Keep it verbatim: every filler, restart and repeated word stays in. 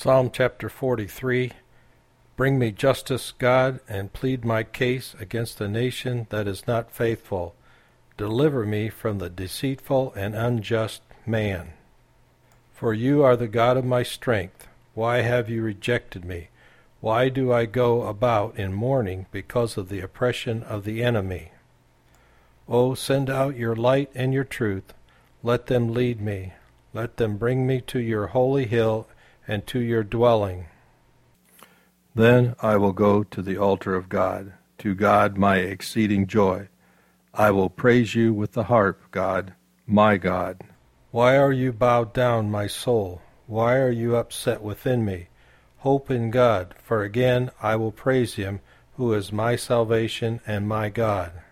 Psalm chapter forty-three. Bring me justice, God, and plead my case against a nation that is not faithful. Deliver me from the deceitful and unjust man. For you are the God of my strength. Why have you rejected me? Why do I go about in mourning because of the oppression of the enemy? O send out your light and your truth. Let them lead me. Let them bring me to your holy hill and to your dwelling. Then I will go to the altar of God, to God my exceeding joy. I will praise you with the harp, God, my God. Why are you bowed down, my soul? Why are you upset within me? Hope in God, for again I will praise him, who is my salvation and my God.